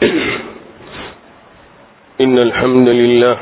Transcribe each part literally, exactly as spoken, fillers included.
إن الحمد لله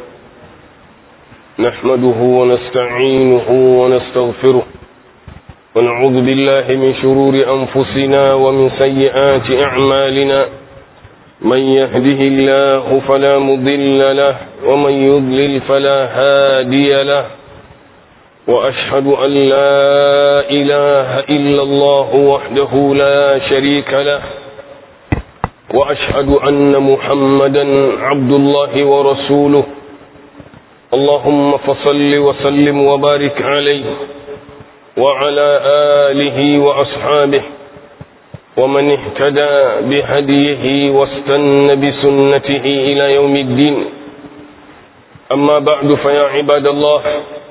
نحمده ونستعينه ونستغفره ونعوذ بالله من شرور أنفسنا ومن سيئات أعمالنا. من يهده الله فلا مضل له ومن يضلل فلا هادي له، وأشهد أن لا إله إلا الله وحده لا شريك له، وأشهد أن محمدا عبد الله ورسوله. اللهم فصل وسلم وبارك عليه وعلى آله وأصحابه ومن اهتدى بهديه واستنى بسنته إلى يوم الدين. أما بعد، فيا عباد الله،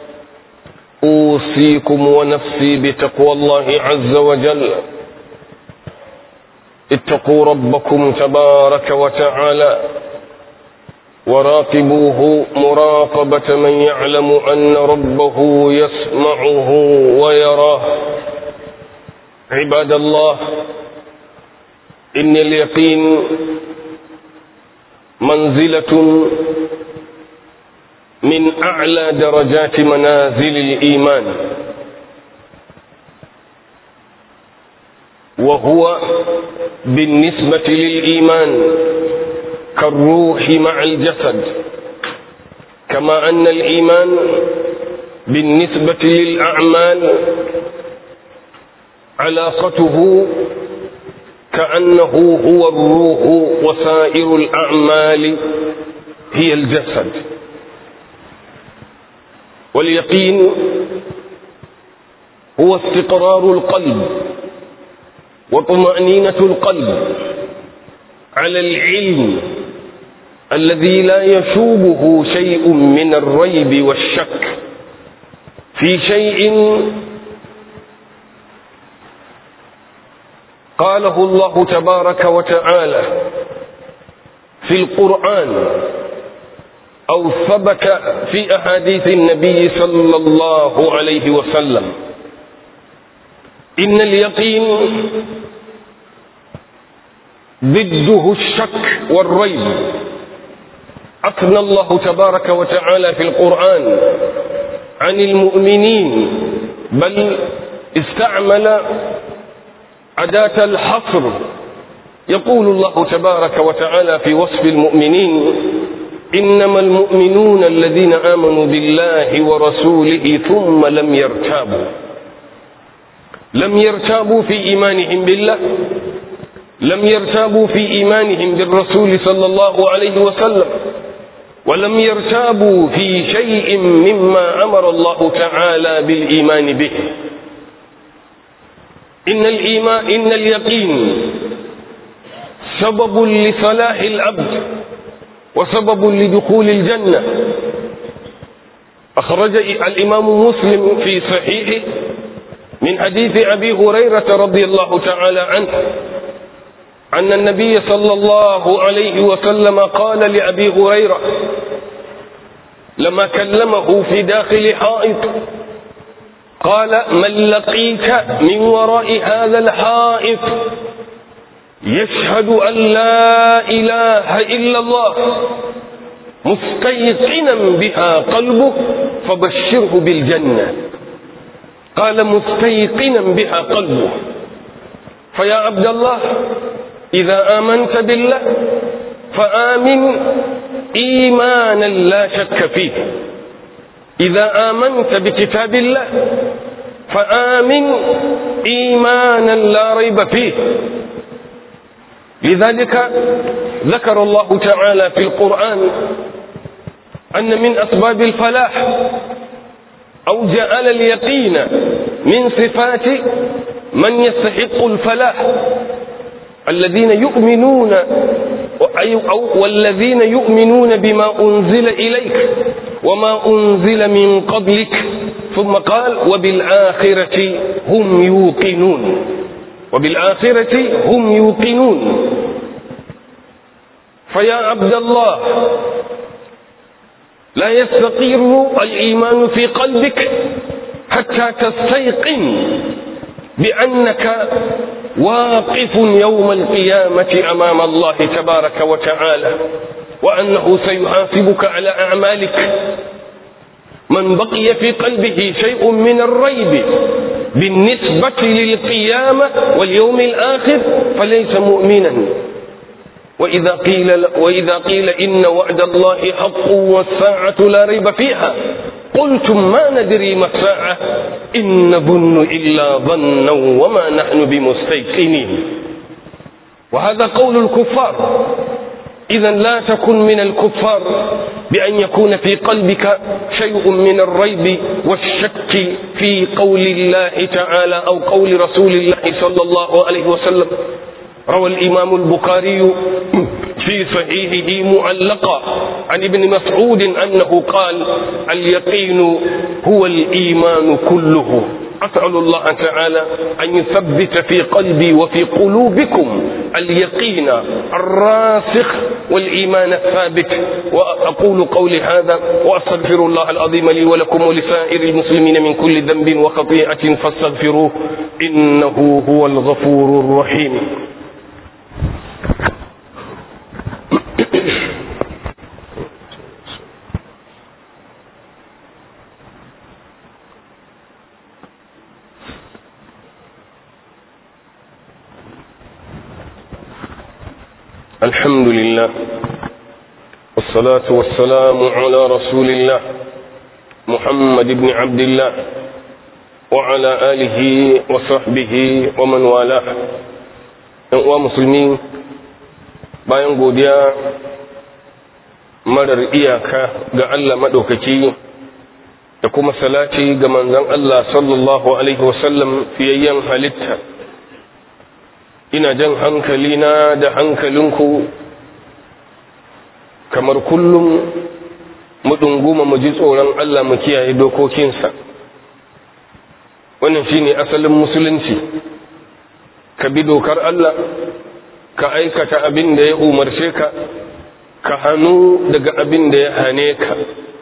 أوصيكم ونفسي بتقوى الله عز وجل. اتقوا ربكم تبارك وتعالى وراقبوه مراقبة من يعلم أن ربه يسمعه ويراه. عباد الله، إن اليقين منزلة من أعلى درجات منازل الإيمان، وهو بالنسبة للإيمان كالروح مع الجسد، كما أن الإيمان بالنسبة للأعمال علاقته كأنه هو الروح وسائر الأعمال هي الجسد. واليقين هو استقرار القلب وطمأنينة القلب على العلم الذي لا يشوبه شيء من الريب والشك في شيء قاله الله تبارك وتعالى في القرآن أو ثبت في أحاديث النبي صلى الله عليه وسلم. إن اليقين ضده الشك والريب. أثنى الله تبارك وتعالى في القرآن عن المؤمنين، بل استعمل أداة الحصر. يقول الله تبارك وتعالى في وصف المؤمنين: إنما المؤمنون الذين آمنوا بالله ورسوله ثم لم يرتابوا. لم يرتابوا في إيمانهم بالله، لم يرتابوا في إيمانهم بالرسول صلى الله عليه وسلم، ولم يرتابوا في شيء مما أمر الله تعالى بالإيمان به. إن الإيمان إن اليقين سبب لصلاح العبد وسبب لدخول الجنة. أخرج الإمام مسلم في صحيحه من حديث أبي هريرة رضي الله تعالى عنه أن النبي صلى الله عليه وسلم قال لأبي هريرة لما كلمه في داخل حائط، قال: من لقيت من وراء هذا الحائط يشهد أن لا إله إلا الله مستيقنا بها قلبه فبشره بالجنة. قال: مستيقنا بها قلبه. فيا عبد الله، إذا آمنت بالله فآمن إيمانا لا شك فيه. إذا آمنت بكتاب الله فآمن إيمانا لا ريب فيه. لذلك ذكر الله تعالى في القرآن أن من أسباب الفلاح أو جعل اليقين من صفات من يستحق الفلاح الذين يؤمنون أو والذين يؤمنون بما أنزل إليك وما أنزل من قبلك، ثم قال: وبالآخرة هم يوقنون. وبالآخرة هم يوقنون. فيا عبد الله، لا يستقر الإيمان في قلبك حتى تستيقن بأنك واقف يوم القيامة أمام الله تبارك وتعالى، وأنه سيحاسبك على أعمالك. من بقي في قلبه شيء من الريب بالنسبة للقيامة واليوم الآخر فليس مؤمنا. وإذا قيل, وإذا قيل إن وعد الله حق والساعة لا ريب فيها قلتم ما ندري ما الساعة إن نظن إلا ظنا وما نحن بمستيقنين. وهذا قول الكفار. إذا لا تكن من الكفار بأن يكون في قلبك شيء من الريب والشك في قول الله تعالى أو قول رسول الله صلى الله عليه وسلم. روى الإمام البخاري في صحيحه معلقا عن ابن مسعود أنه قال: اليقين هو الإيمان كله. أسأل الله تعالى أن يثبت في قلبي وفي قلوبكم اليقين الراسخ والإيمان الثابت. وأقول قولي هذا وأستغفر الله العظيم لي ولكم ولسائر المسلمين من كل ذنب وخطيئة فاستغفروه إنه هو الغفور الرحيم. الحمد لله والصلاة والسلام على رسول الله محمد بن عبد الله وعلى آله وصحبه ومن والاه. ‘Yan uwa musulmi, bayan godiya marar iyaka ga Allah maɗaukaki da kuma salati ga manzon Allah sallallahu Alaihi wasallam fiyayyen halitta, ina jan hankalina da hankalinku kamar kullum mu ɗunguma mu ji tsoron Allah mu kiyaye dokokinsa. Wannan shine asalin musulunci. Ka bi dokar Allah, ka aikata abin da ya umarce ka, ka hannu daga abin da ya hane ka.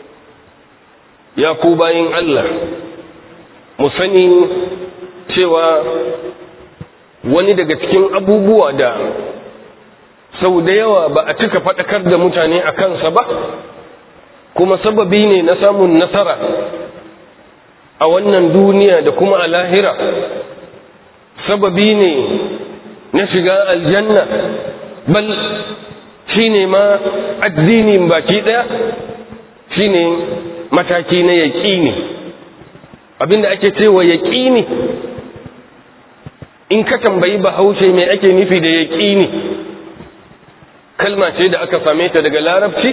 Ya ku bayin Allah, mu sani cewa wani daga cikin abubuwa da sau da yawa ba a cika faɗakar da mutane a kansa ba, kuma sababi ne na samun nasara a wannan duniya da kuma a lahira, sababi ne na shiga aljanna, bal shi ne ma addinin baki ɗaya, shi ne mataki na yaƙini. Abinda ake cewa yaƙini, in ka tambayi bahaushe mai ake nufi da yaƙini, kalma ce da aka same ta daga larabci,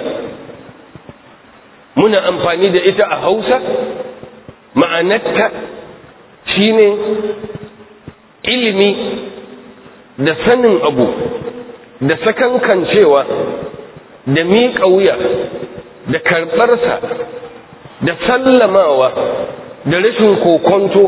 muna amfani da ita a Hausa. Ma'anarta shine ilimi da sanin abu da sakankancewa da miƙa wuya da karɓarsa da sallamawa da rashin kokonto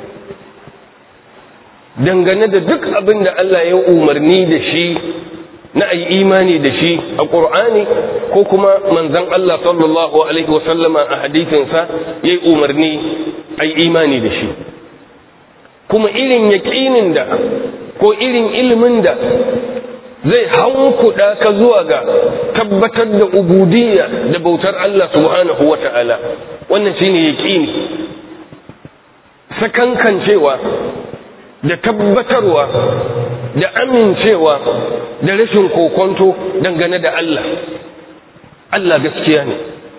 dangane da duk abin da Allah ya umarni da shi na ayi imani da shi a ƙur'ani ko kuma manzon Allah sallallahu alaihi wasallama a hadisinsa ya yi umarni ayi imani da shi. Kuma irin yaƙinin da ko irin ilimin da zai hankuɗa ka zuwa ga tabbatar da ubudiyya da bautar Allah subhanahu wa ta'ala, wannan shine yaƙini. Sakankancewa da tabbatarwa da amincewa da rashin kokonto dangane da Allah. Allah gaskiya ne,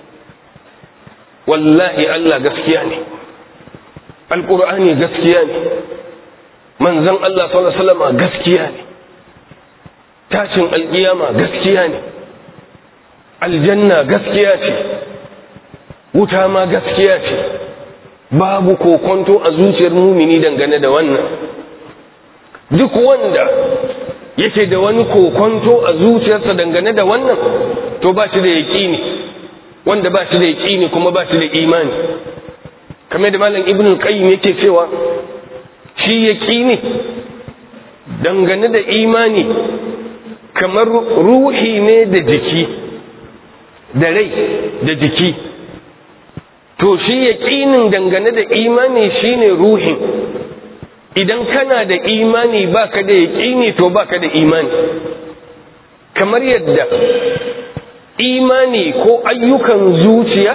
wallahi Allah gaskiya ne, alƙur'ani gaskiya ne, manzon Allah sallallahu alaihi wasallam gaskiya ne, tashin alƙiyama gaskiya ne, aljanna gaskiya ce, wuta ma gaskiya ce. Babu kokonto a zuciyar mumini dangane da wannan. Duk wanda yake da wani kokonto a zuciyarsa dangane da wannan, to ba shi da yaƙini. Wanda ba shi da yaƙini kuma ba shi da imani. Kamar da malam Ibn al-Qayyim yake cewa shi yaƙini dangane da imani kamar ruhi ne da jiki, da rai da jiki. To shi yaƙinin dangane da imani shine ruhin, idan kana da imani baka da yaƙini to baka da imani. Kamar yadda imani ko ayyukan zuciya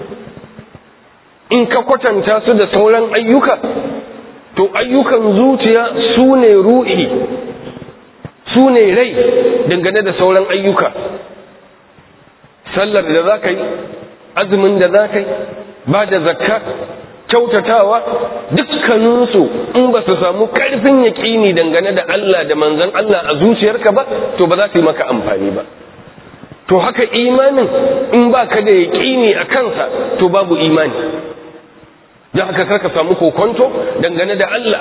in ka kwatanta su da sauran ayyuka, to ayyukan zuciya su ne ruhi, su ne rai dangane da sauran ayyuka. Sallar da za ka yi, azumin da za ka yi, ba da zakka, kyautatawa, dukkaninsu in ba su samu ƙarfin yaƙini dangane da Allah da manzon Allah a zuciyarka ba, to ba za su yi maka amfani ba. To haka imanin in ba ka da yaƙini a kansa, to babu imani. Don haka karka samu kokonto dangane da Allah.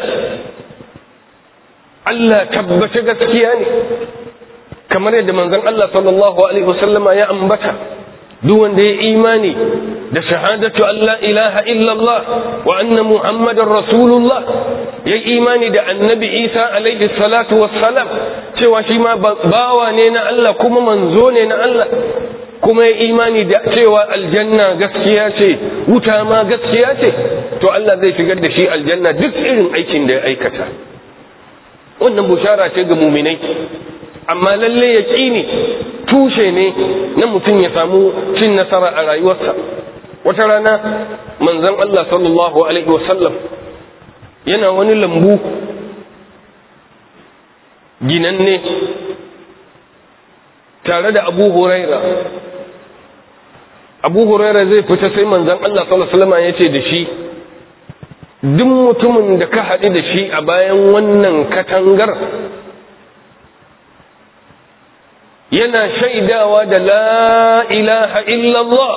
Allah tabbace gaskiya ne, kamar yadda manzon Allah sallallahu alaihi wasallama ya ambata, duk wanda ya imani da shahadatu an la ilaha illallah wa anna muhammadar rasulullah, ya imani da annabi Isa alaihi salatu wassalam cewa shi ma bawa ne na Allah kuma manzo ne na Allah, kuma ya imani da cewa aljanna gaskiya ce, wuta ma gaskiya ce, to Allah zai shigar da shi aljanna duk irin aikin da ya aikata. Wannan bushara ce ga muminai. Amma lalle yaqini tushe ne na mutum ya samu cin nasara a rayuwarsa. Wata rana manzon Allah sallallahu alaihi wasallam yana wani lambu ginanne tare da Abu Huraira. Abu Huraira zai fita sai manzon Allah sallallahu alaihi wasallam ya ce da shi, duk mutumin da ka haɗu da shi a bayan wannan katangar yana shaidawa da la ilaha illallah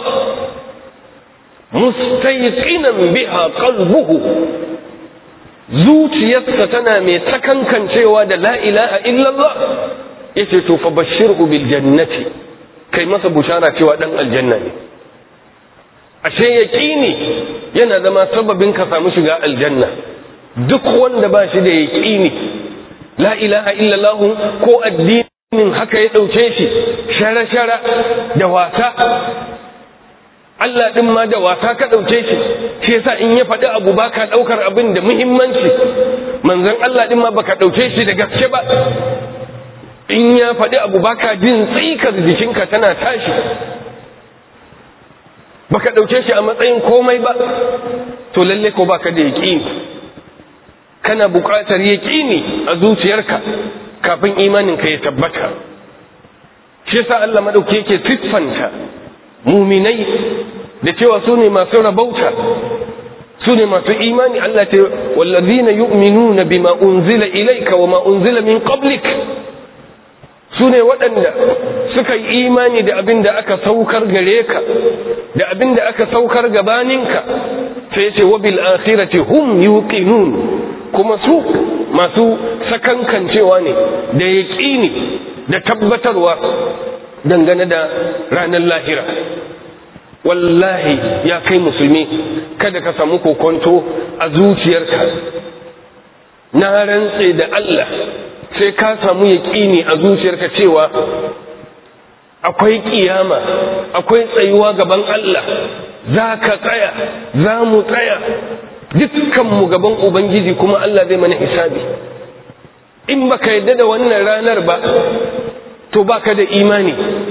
mustayqinan biha qalbuhu, zuciyarsa tana mai takankancewa da la ilaha illallah, yace to fa bashirhu bil jannati, kai masa bushara cewa dan aljanna ne. Ashe yaqini yana zama sababin ka samu shiga aljanna. Duk wanda ba shi da yaqini la ilaha illallah ko addinin haka ya dauke shi shara-shara da wasa, Allah din ma da wasa ka dauke shi, shi yasa in ya faɗi abu baka daukar abin da muhimmanci, manzon Allah din ma baka dauke shi da gaske ba, in ya faɗi abu baka jin tsikar jikinka tana tashi, baka dauke shi a matsayin komai ba, to lalle ko baka da yaqini. Kana buƙatar yaqini a zuciyarka kafin imaninka ya tabbata. Shi yasa Allah madauke yake siffanta muminai da cewa su ne masu rabauta, su ne masu imani. Allah ce wallazina yu'minuna bima unzila ilayka wa ma unzila min qablik, su ne waɗanda suka yi imani da abin da aka saukar gare ka da abin da aka saukar gabaninka, sai ce wa bil akhirati hum yuqinun, kuma su masu sakankancewa ne da yaqini da tabbatarwa dangane da ranar lahira. Wallahi ya kai musulmi, kada ka samu kokonto a zuciyarka. Na rantse da Allah, sai ka samu yaƙini a zuciyarka cewa akwai kiyama, akwai tsayuwa gaban Allah, za ka tsaya, za mu tsaya dukkanmu gaban Ubangiji, kuma Allah zai mana hisabi. In baka yadda da wannan ranar ba, to baka da imani,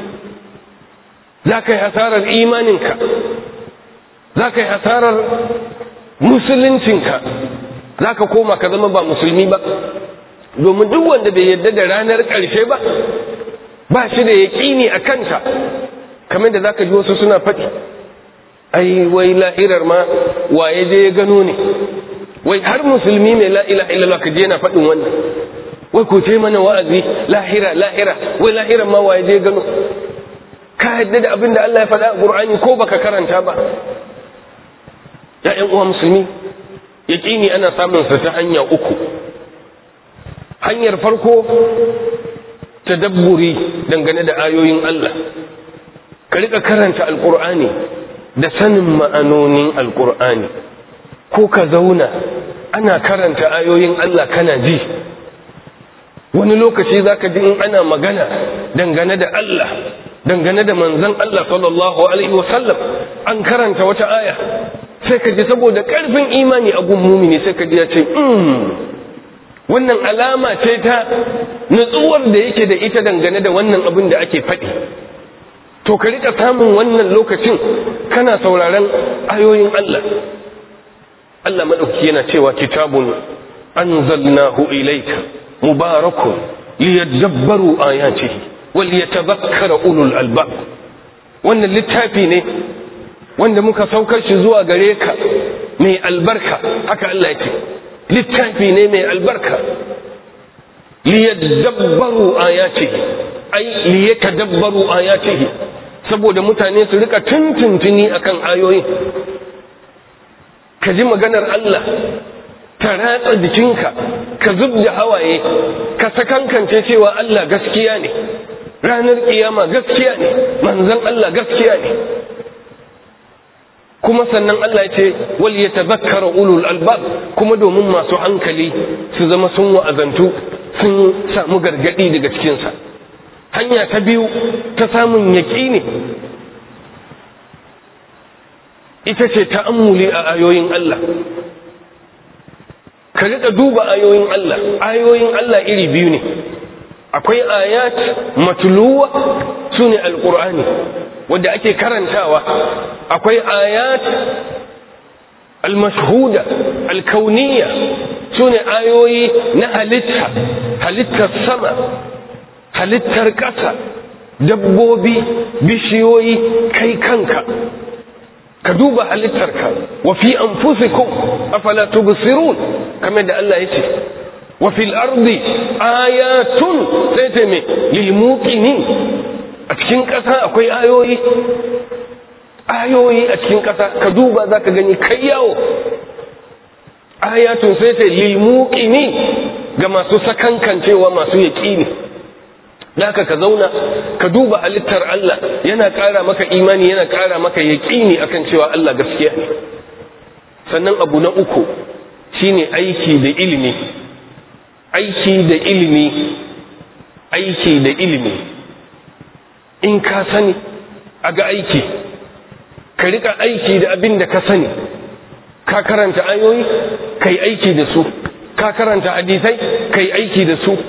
za ka yi hasarar imaninka, za ka yi hasarar musuluncinka, za ka koma ka zama ba musulmi ba. Domin duk wanda bai yadda da ranar ƙarshe ba, ba shi da yaƙini a kanta, kamar da za ka ji wasu suna faɗi, ai wai lahirar ma waye je ya gano ne, wai har musulmi mai la ilaha illallah ka je yana faɗin wannan, wai ko ce mana wa'azi lahira lahira, wai lahirar ma waye je ya gano. Ka yadda da abin da Allah ya faɗa a Qur'ani ko baka karanta ba? Ya ƴan uwa musulmi, yaƙini ana samun sa ta hanya uku. Hanyar farko, tadabburi dangane da ayoyin Allah, ka rika karanta alkur'ani da sanin ma'anonin alkur'ani, ko ka zauna ana karanta ayoyin Allah kana ji. Wani lokaci zaka ji in ana magana dangane da Allah, dangane da manzon Allah sallallahu alaihi wasallam, an karanta wata aya, sai ka ji saboda karfin imani a gun mumini sai ka ji ya ce mm wannan alama ce ta nutsuwar da yake da ita dangane da wannan abin da ake faɗi. To ka rika samun wannan lokacin kana sauraron ayoyin Allah. Allah madauki yana cewa kitabun anzalnahu ilayka mubarakun liyadabbaru ayatihi wal yatadhakkara ulul albab. Wannan littafi ne wanda muka saukar shi zuwa gare ka mai albarka, haka Allah yake, littafi ne mai albarka. liyadabbaru ayatihi ay liyatadabbaru ayatihi, saboda mutane su rika tuntuntuni akan ayoyin. ka ji maganar Allah ta ratsa jikinka, ka zubda hawaye, ka sakankance cewa Allah gaskiya ne, ranar kiyama gaskiya ne, manzon Allah gaskiya ne. kuma sannan Allah ya ce wal yatadhakkara ulul albab, kuma domin masu hankali su zama sun wa'azantu, sun samu gargadi daga cikin sa. Hanya ta biyu ta samun yaqini ita ce ta'ammuli a ayoyin Allah. Ka rika duba ayoyin Allah. Ayoyin Allah iri biyu ne, akwai ayat matluwa sune alqur'ani wanda ake karantawa, akwai ayat al-mashhuda al-kauniyya sune ayoyi na halitta, halittar sama, halittar ƙasa, dabbobi, bishiyoyi, kai kanka ka duba halittarka. wa fi anfusikum afala tubsirun, kamar da Allah yace wa fil ardi ayatun sai ta me lil muqinin. A cikin ƙasa akwai ayoyi, ayoyi a cikin ƙasa ka duba za ka gani kai yawo. Ayatun sai ta lil muqinin, ga masu sakankancewa, masu yaƙini. da haka ka zauna ka duba halittar Allah, yana ƙara maka imani, yana ƙara maka yaƙini akan cewa Allah gaskiya ne. Sannan abu na uku shine aiki da ilimi. Aiki da ilimi, aiki da ilimi. In ka sani a ga aiki, ka rika aiki da abin da ka sani. Ka karanta ayoyi, ka yi aiki da su. Ka karanta hadisai, ka yi aiki da su.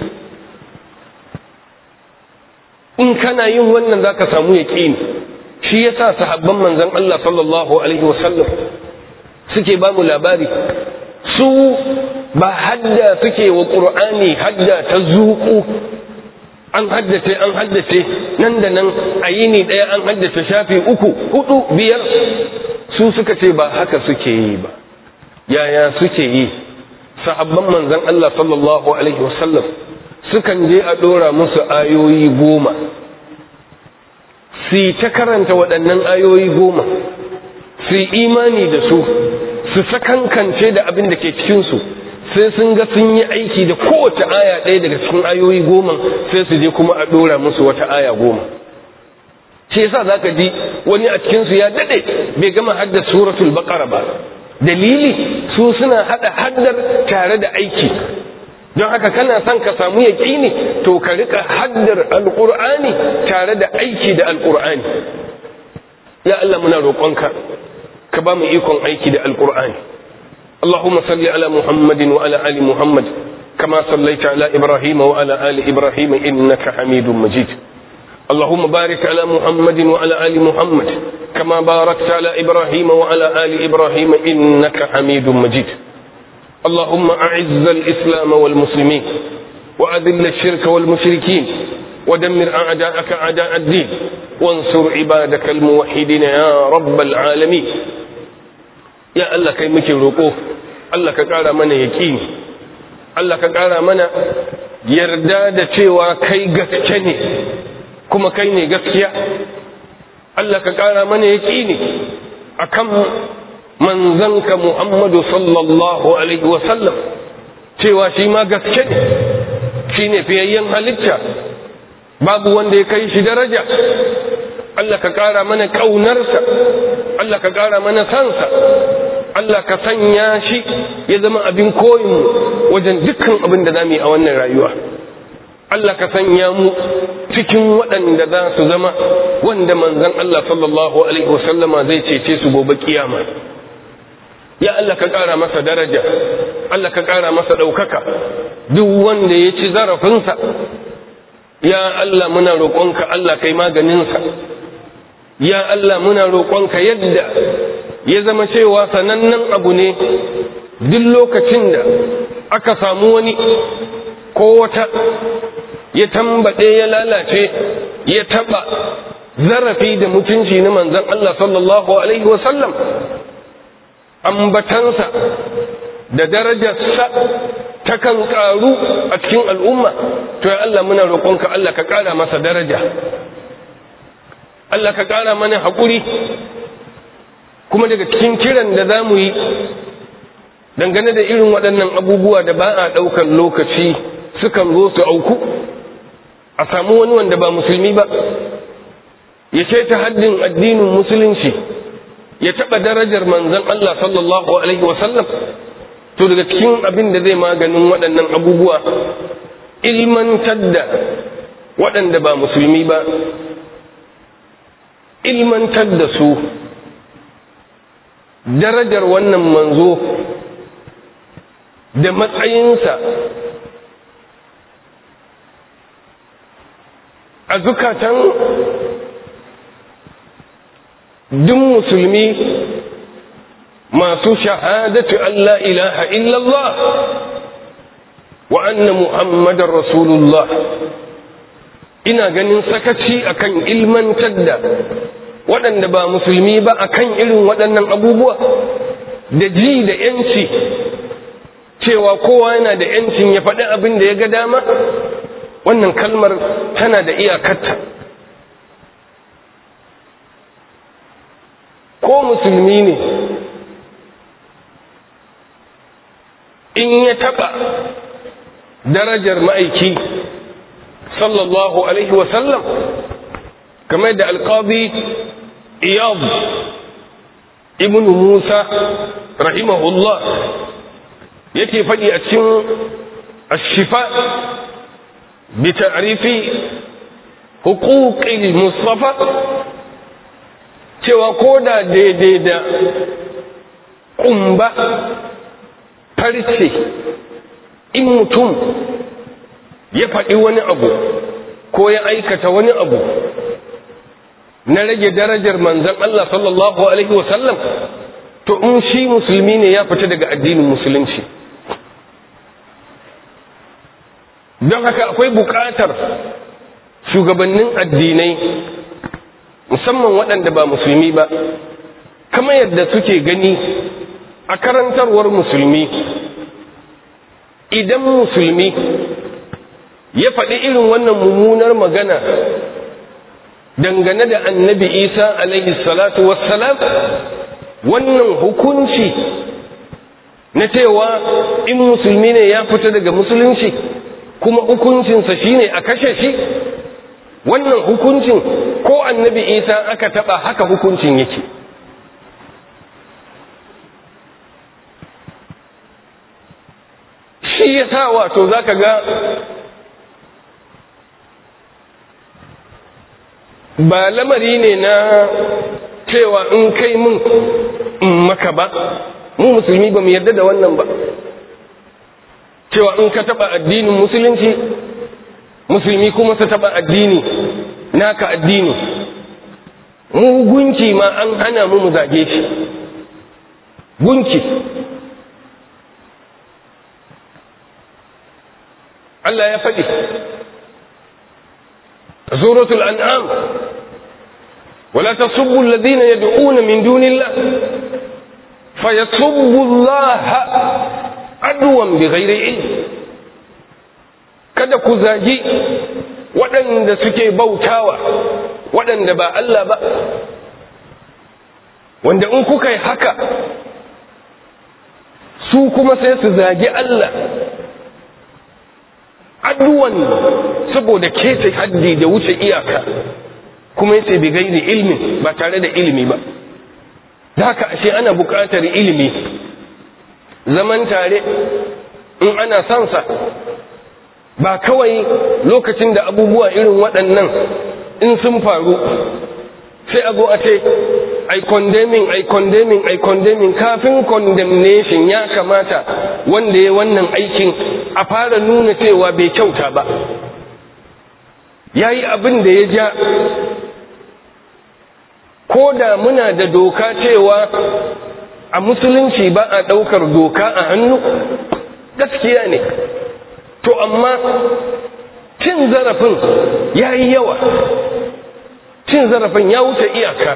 In kana yin wannan za ka samu yaƙini. Shi ya sa sahabban manzan Allah sallallahu alaihi wasallam suke ba mu labari, su ba hadda suke wa ƙur'ani hadda ta zuƙu, an haddace an haddace nan da nan a yini ɗaya an haddace shafi uku hudu biyar. Su suka ce ba haka suke yi ba. Yaya suke yi? Sahabban manzan Allah sallallahu alaihi wasallam sukan je a ɗora musu ayoyi goma, su ta karanta waɗannan ayoyi goma, su imani da su, su sakankance da abin da ke cikinsu, sai sun ga sun yi aiki da kowace aya ɗaya daga cikin ayoyi goma, sai su je kuma a ɗora musu wata aya goma. shi yasa za ka ji wani a cikinsu ya daɗe bai gama haddar suratul baqara ba. Dalili su suna haɗa haddar tare da aiki. Don haka kana son ka samu yaƙini, to ka rika haddar alƙur'ani tare da aiki da alƙur'ani. Ya Allah muna roƙonka ka ba mu ikon aiki da alƙur'ani. Allahumma salli ala Muhammadin wa ala ali Muhammad kama sallaita ala Ibrahim wa ala ali Ibrahim innaka Hamidum Majid. اللهم بارك على محمد وعلى آل محمد كما باركت على إبراهيم وعلى آل إبراهيم إنك حميد مجيد. اللهم أعز الإسلام والمسلمين وأذل الشرك والمشركين ودمر أعداءك أعداء الدين وانصر عبادك الموحدين يا رب العالمين. يا الله كي مكي رقوه الله كقال من يكين الله كقال من يرداد شوى كي قسكني kuma kai ne gaskiya. Allah ka ƙara mana yaƙini akan manzanka Muhammadu sallallahu alaihi wasallam cewa shi ma gaske ne, shi ne fiyayyen halitta, babu wanda ya kai shi daraja. Allah ka ƙara mana ƙaunarsa, Allah ka ƙara mana sansa, Allah ka sanya shi ya zama abin koyinmu wajen dukkan abin da za mu yi a wannan rayuwa. Allah ka sanya mu cikin waɗanda za su zama wanda manzon Allah sallallahu alaihi wasallama zai cece su gobe kiyama. ya Allah ka ƙara masa daraja, Allah ka ƙara masa ɗaukaka. Duk wanda ya ci zarafinsa, ya Allah muna roƙonka Allah kai maganinsa. Ya Allah muna roƙonka yadda ya zama cewa sanannen abu ne duk lokacin da aka samu wani ko wata ya tambaɗe ya lalace ya taɓa zarafi da mutunci na manzon Allah sallallahu alaihi wasallam, ambatansa da darajarsa takan ƙaru a cikin al'umma. To ya Allah muna roƙonka Allah ka ƙara masa daraja, Allah ka ƙara mana haƙuri. Kuma daga cikin kiran da za mu yi dangane da irin waɗannan abubuwa da ba a ɗaukar lokaci sukan zo su auku, a samu wani wanda ba musulmi ba ya keta haddin addinin musulunci, ya taɓa darajar manzon Allah sallallahu alaihi wasallam. To daga cikin abin da zai maganin waɗannan abubuwa, ilmantar da waɗanda ba musulmi ba, ilmantar da su darajar wannan manzo da matsayinsa a zukatan duk musulmi masu shahadatu an la ilaha illallah wa anna muhammadar rasulullah. Ina ganin sakaci akan ilmantar da waɗanda ba musulmi ba akan irin waɗannan abubuwa, da ji da yanci cewa kowa yana da yancin ya faɗi abin da ya ga dama. Wannan kalmar tana da iyakarta. Ko musulmi ne in ya taɓa darajar ma'aiki sallallahu alaihi wasallam, kamar da alƙadi iyad ibn musa rahimahullah yake faɗi a cikin ashifa bi ta'rifi huquqil mustafa, cewa koda daidai da kumba farce in mutum ya faɗi wani abu ko ya aikata wani abu na rage darajar manzon Allah sallallahu alaihi wasallam, to in shi musulmi ne ya fita daga addinin musulunci. Don haka akwai buƙatar shugabannin addinai, musamman waɗanda ba musulmi ba, kama yadda suke gani a karantarwar musulmi, idan musulmi ya faɗi irin wannan mummunar magana dangane da annabi Isa alaihi salatu wassalam, wannan hukunci na cewa in musulmi ne ya fita daga musulunci kuma hukuncinsa shine a kashe shi, wannan hukuncin ko annabi Isa aka taɓa haka hukuncin yake. Shi yasa wato zaka ga ba lamari ne na cewa in kai mun in maka ba, mu musulmi ba mu yarda da wannan ba, cewa in ka taba addinin musulunci musulmi kuma su taba addini naka addini. Mu gunki ma an hana mu mu zage shi, gunki. Allah ya faɗi suratul an'am, wala tasubbu alladhina yad'una min dunillah fayasubbu allaha adwan bighairi ilm. Kada ku zagi waɗanda suke bautawa waɗanda ba Allah ba, wanda in kuka yi haka su kuma sai su zagi Allah addu'an saboda keta haddi da wuce iyaka, kuma yace bi gairi ilmi, ba tare da ilimi ba. Da haka ashe ana buƙatar ilimi, zaman tare in ana son sa, ba kawai lokacin da abubuwa irin waɗannan in sun faru sai a zo a ce ai condemning ai condemning ai condemning kafin condemnation ya kamata wanda ya wannan aikin a fara nuna cewa bai kyauta ba, yayi abin da ya ja. Ko da muna da doka cewa a musulunci ba a ɗaukar doka a hannu, gaskiya ne, to amma cin zarafin ya yi yawa, cin zarafin ya wuce iyaka.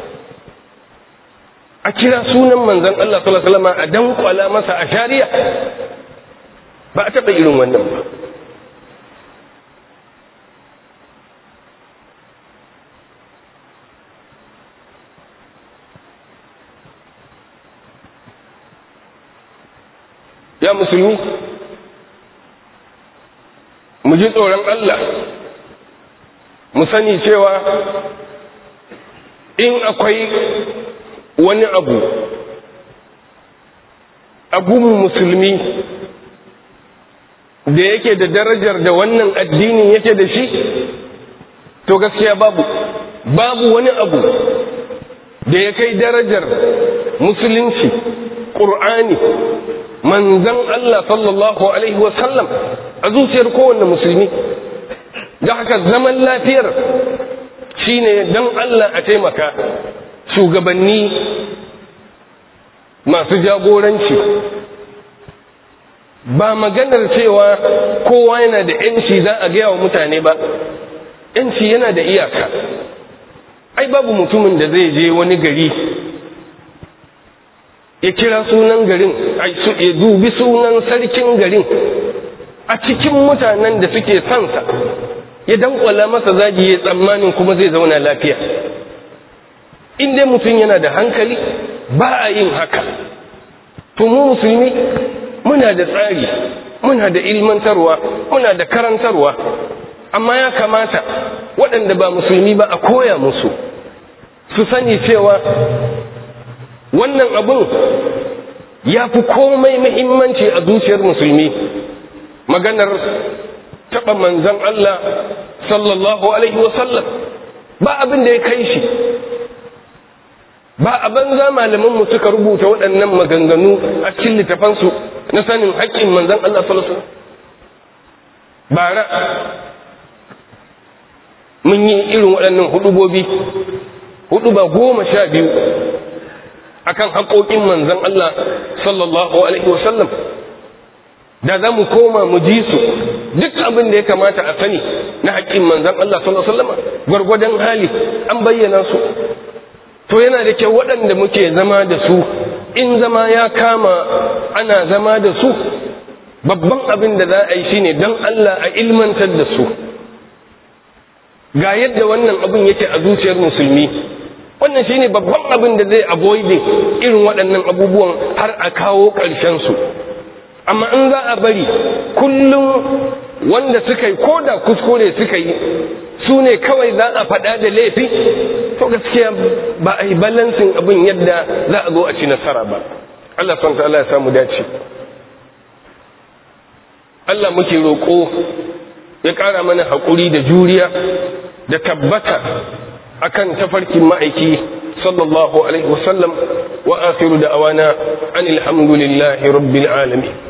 A kira sunan manzon Allah sallallahu alaihi wasallam a dankwala masa a shari'a, ba a taɓa irin wannan ba. Ya musulmi, mu ji tsoron Allah, mu sani cewa in akwai wani abu abun musulmi da yake da darajar da wannan addinin yake da shi, to gaskiya babu babu wani abu da ya kai darajar musulunci, ƙur'ani, manzan Allah sallallahu alaihi wasallam a zuciyar kowanne musulmi. Da haka zaman lafiyar shine dan Allah a taimaka shugabanni masu jagoranci, ba maganar cewa kowa yana da yanci za a gaya wa mutane ba, yanci yana da iyaka. Ai babu mutumin da zai je wani gari ya kira sunan garin, ya dubi sunan sarkin garin a cikin mutanen da suke sansa, ya dankwala masa zagi, ya tsammanin kuma zai zauna lafiya. In dai mutum yana da hankali ba a yin haka. To mu musulmi muna da tsari, muna da ilmantarwa, muna da karantarwa, amma ya kamata waɗanda ba musulmi ba a koya musu, su sani cewa wannan abun ya fi komai muhimmanci a zuciyar musulmi. Maganar taɓa manzan Allah sallallahu alaihi wasallam ba abin da ya kai shi. Ba a banza malamanmu suka rubuta waɗannan maganganu a cikin littafansu na sanin haƙƙin manzan Allah sallallahu alaihi wasallam. Bara mun yi irin waɗannan hudubobi, huduba goma sha biyu akan haƙoƙin manzon Allah sallallahu alaihi wasallam. Da za mu koma mu ji su, duk abin da ya kamata a sani na haƙƙin manzon Allah sallallahu alaihi wasallam gwargwadon hali an bayyana su. To yana da kyau waɗanda muke zama da su, in zama ya kama ana zama da su, babban abin da za a yi shine don Allah a ilmantar da su ga yadda wannan abin yake a zuciyar musulmi. Wannan shine babban abin da zai avoiding irin waɗannan abubuwan har a kawo ƙarshen su. Amma in za a bari kullum wanda suka yi ko da kuskure suka yi su ne kawai za a faɗa da laifi, to gaskiya ba a yi balansin abin yadda za a zo a ci nasara ba. Allah subhanahu wa ta'ala ya samu dace. Allah muke roƙo ya ƙara mana haƙuri da juriya da tabbata akan tafarkin ma'aiki sallallahu alaihi wasallam, wa akhiru da'awana anil hamdulillahi rabbil alamin.